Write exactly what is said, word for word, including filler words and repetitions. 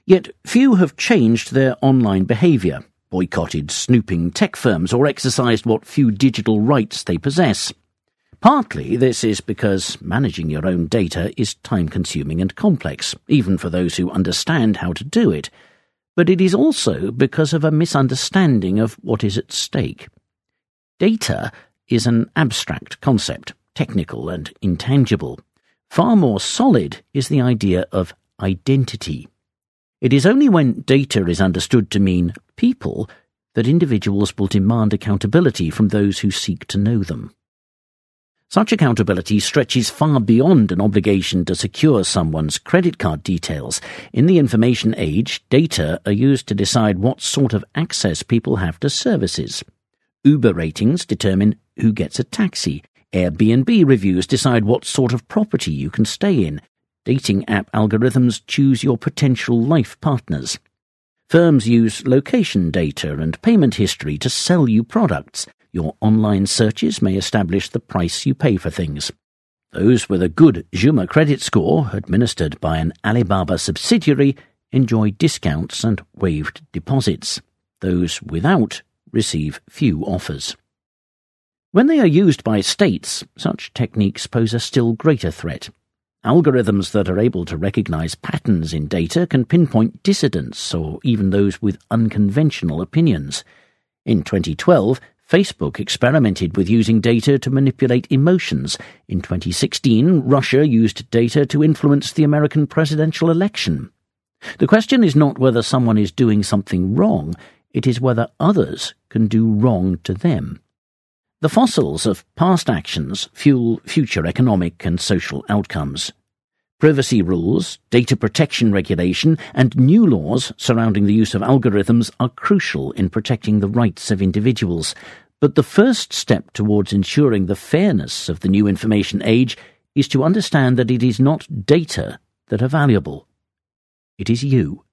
Yet few have changed their online behaviour, boycotted snooping tech firms, or exercised what few digital rights they possess. Partly this is because managing your own data is time-consuming and complex, even for those who understand how to do it, but it is also because of a misunderstanding of what is at stake. Data is an abstract concept, technical and intangible. Far more solid is the idea of identity. It is only when data is understood to mean people that individuals will demand accountability from those who seek to know them. Such accountability stretches far beyond an obligation to secure someone's credit card details. In the information age, data are used to decide what sort of access people have to services. Uber ratings determine who gets a taxi. Airbnb reviews decide what sort of property you can stay in. Dating app algorithms choose your potential life partners. Firms use location data and payment history to sell you products. Your online searches may establish the price you pay for things. Those with a good Zhuma credit score, administered by an Alibaba subsidiary, enjoy discounts and waived deposits. Those without receive few offers. When they are used by states, such techniques pose a still greater threat. Algorithms that are able to recognize patterns in data can pinpoint dissidents or even those with unconventional opinions. In twenty twelve, Facebook experimented with using data to manipulate emotions. In twenty sixteen, Russia used data to influence the American presidential election. The question is not whether someone is doing something wrong, it is whether others can do wrong to them. The fossils of past actions fuel future economic and social outcomes. Privacy rules, data protection regulation, and new laws surrounding the use of algorithms are crucial in protecting the rights of individuals. But the first step towards ensuring the fairness of the new information age is to understand that it is not data that are valuable. It is you.